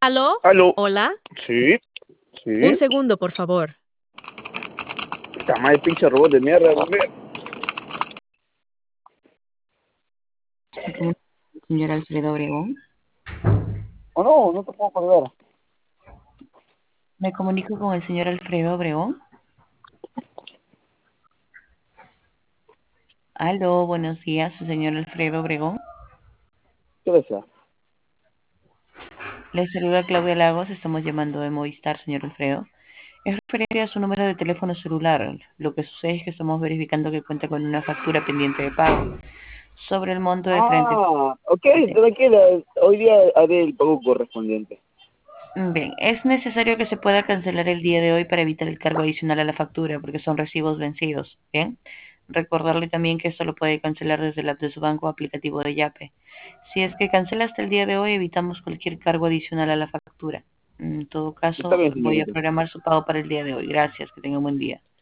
¿Aló? Aló. ¿Hola? Sí, Un sí. segundo, por favor. Esta madre pinche robot de mierda, hombre. Señor Alfredo Obregón. ¿O no? No te puedo colgar. Me comunico con el señor Alfredo Obregón. Aló, buenos días, señor Alfredo Obregón. ¿Qué desea? Le saluda Claudia Lagos, estamos llamando de Movistar, señor Alfredo. Es referente a su número de teléfono celular. Lo que sucede es que estamos verificando que cuenta con una factura pendiente de pago sobre el monto de 30. Ok, tranquila. Hoy día haré el pago correspondiente. Bien, es necesario que se pueda cancelar el día de hoy para evitar el cargo adicional a la factura, porque son recibos vencidos. Bien, recordarle también que esto lo puede cancelar desde la app de su banco o aplicativo de Yape. Si es que cancela hasta el día de hoy, evitamos cualquier cargo adicional a la factura. En todo Está caso, bien, voy a señorita. programar su pago para el día de hoy. Gracias, que tenga un buen día.